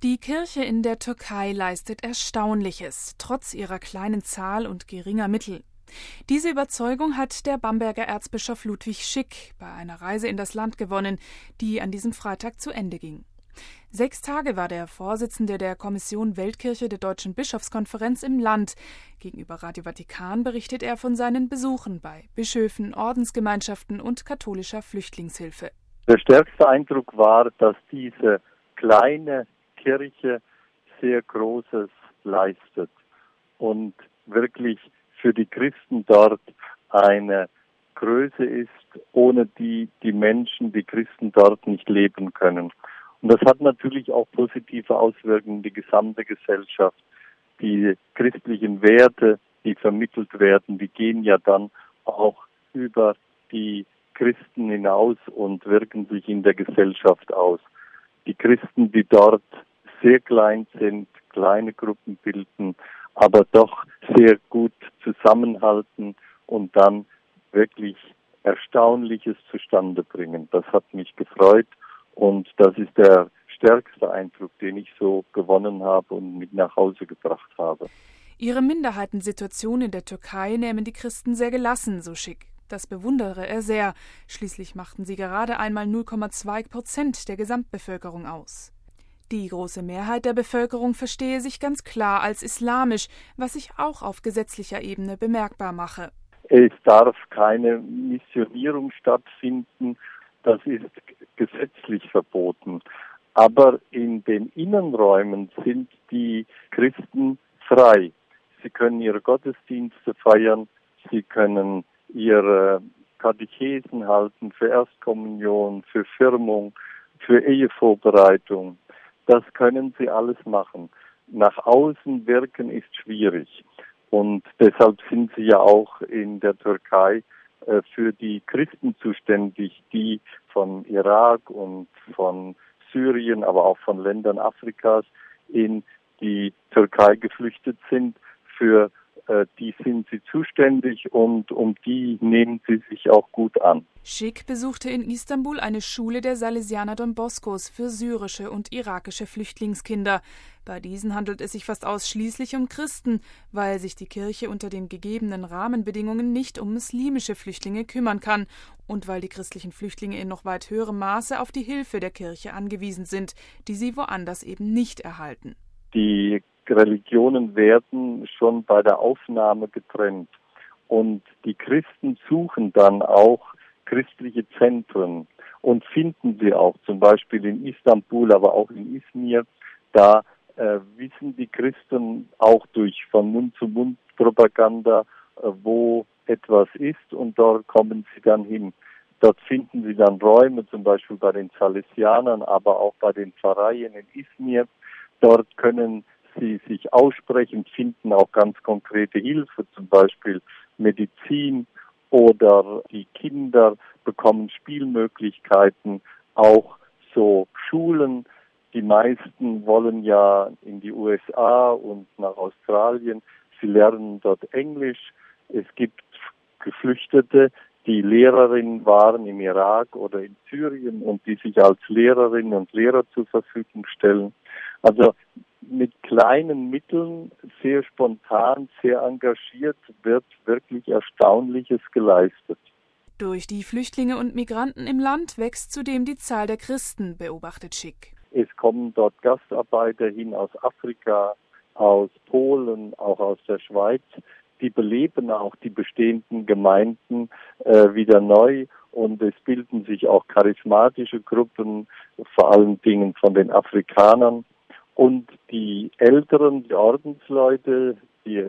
Die Kirche in der Türkei leistet Erstaunliches, trotz ihrer kleinen Zahl und geringer Mittel. Diese Überzeugung hat der Bamberger Erzbischof Ludwig Schick bei einer Reise in das Land gewonnen, die an diesem Freitag zu Ende ging. 6 Tage war der Vorsitzende der Kommission Weltkirche der Deutschen Bischofskonferenz im Land. Gegenüber Radio Vatikan berichtet er von seinen Besuchen bei Bischöfen, Ordensgemeinschaften und katholischer Flüchtlingshilfe. Der stärkste Eindruck war, dass diese kleine Kirche sehr Großes leistet und wirklich für die Christen dort eine Größe ist, ohne die die Menschen, die Christen dort nicht leben können. Und das hat natürlich auch positive Auswirkungen in die gesamte Gesellschaft. Die christlichen Werte, die vermittelt werden, die gehen ja dann auch über die Christen hinaus und wirken sich in der Gesellschaft aus. Die Christen, die dort sehr klein sind, kleine Gruppen bilden, aber doch sehr gut zusammenhalten und dann wirklich Erstaunliches zustande bringen. Das hat mich gefreut und das ist der stärkste Eindruck, den ich so gewonnen habe und mit nach Hause gebracht habe. Ihre Minderheitensituation in der Türkei nehmen die Christen sehr gelassen, so Schick. Das bewundere er sehr. Schließlich machten sie gerade einmal 0,2% der Gesamtbevölkerung aus. Die große Mehrheit der Bevölkerung verstehe sich ganz klar als islamisch, was sich auch auf gesetzlicher Ebene bemerkbar mache. Es darf keine Missionierung stattfinden, das ist gesetzlich verboten. Aber in den Innenräumen sind die Christen frei. Sie können ihre Gottesdienste feiern, sie können ihre Katechesen halten für Erstkommunion, für Firmung, für Ehevorbereitung. Das können sie alles machen. Nach außen wirken ist schwierig. Und deshalb sind sie ja auch in der Türkei für die Christen zuständig, die von Irak und von Syrien, aber auch von Ländern Afrikas in die Türkei geflüchtet sind. Für die sind sie zuständig und um die nehmen sie sich auch gut an. Schick besuchte in Istanbul eine Schule der Salesianer Don Boscos für syrische und irakische Flüchtlingskinder. Bei diesen handelt es sich fast ausschließlich um Christen, weil sich die Kirche unter den gegebenen Rahmenbedingungen nicht um muslimische Flüchtlinge kümmern kann und weil die christlichen Flüchtlinge in noch weit höherem Maße auf die Hilfe der Kirche angewiesen sind, die sie woanders eben nicht erhalten. Die Religionen werden schon bei der Aufnahme getrennt und die Christen suchen dann auch christliche Zentren und finden sie auch, zum Beispiel in Istanbul, aber auch in Izmir. Da wissen die Christen auch durch von Mund-zu-Mund-Propaganda, wo etwas ist und dort kommen sie dann hin. Dort finden sie dann Räume, zum Beispiel bei den Salesianern, aber auch bei den Pfarreien in Izmir. Dort können sie sich aussprechen, finden auch ganz konkrete Hilfe, zum Beispiel Medizin oder die Kinder bekommen Spielmöglichkeiten, auch so Schulen. Die meisten wollen ja in die USA und nach Australien. Sie lernen dort Englisch. Es gibt Geflüchtete, die Lehrerinnen waren im Irak oder in Syrien und die sich als Lehrerinnen und Lehrer zur Verfügung stellen. Also mit kleinen Mitteln, sehr spontan, sehr engagiert, wird wirklich Erstaunliches geleistet. Durch die Flüchtlinge und Migranten im Land wächst zudem die Zahl der Christen, beobachtet Schick. Es kommen dort Gastarbeiter hin aus Afrika, aus Polen, auch aus der Schweiz. Die beleben auch die bestehenden Gemeinden wieder neu und es bilden sich auch charismatische Gruppen, vor allen Dingen von den Afrikanern. Und die Älteren, die Ordensleute, die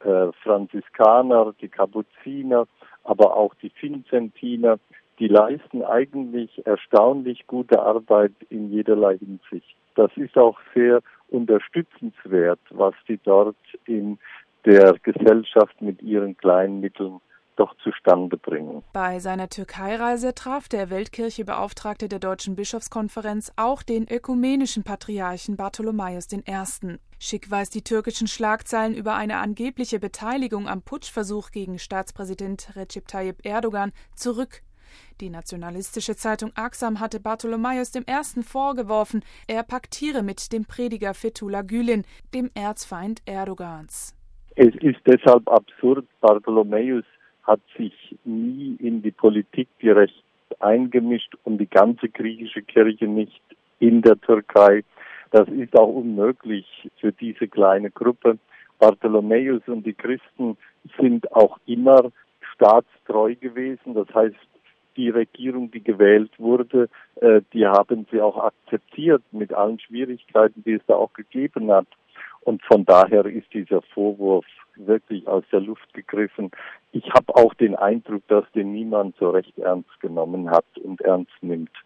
Franziskaner, die Kapuziner, aber auch die Vinzentiner, die leisten eigentlich erstaunlich gute Arbeit in jederlei Hinsicht. Das ist auch sehr unterstützenswert, was die dort in der Gesellschaft mit ihren kleinen Mitteln doch zustande bringen. Bei seiner Türkei-Reise traf der Weltkirche-Beauftragte der Deutschen Bischofskonferenz auch den ökumenischen Patriarchen Bartholomäus I. Schick weist die türkischen Schlagzeilen über eine angebliche Beteiligung am Putschversuch gegen Staatspräsident Recep Tayyip Erdogan zurück. Die nationalistische Zeitung Aksam hatte Bartholomäus I. vorgeworfen, er paktiere mit dem Prediger Fethullah Gülen, dem Erzfeind Erdogans. Es ist deshalb absurd, Bartholomäus hat sich nie in die Politik direkt eingemischt und die ganze griechische Kirche nicht in der Türkei. Das ist auch unmöglich für diese kleine Gruppe. Bartholomäus und die Christen sind auch immer staatstreu gewesen. Das heißt, die Regierung, die gewählt wurde, die haben sie auch akzeptiert mit allen Schwierigkeiten, die es da auch gegeben hat. Und von daher ist dieser Vorwurf wirklich aus der Luft gegriffen. Ich habe auch den Eindruck, dass den niemand so recht ernst genommen hat und ernst nimmt.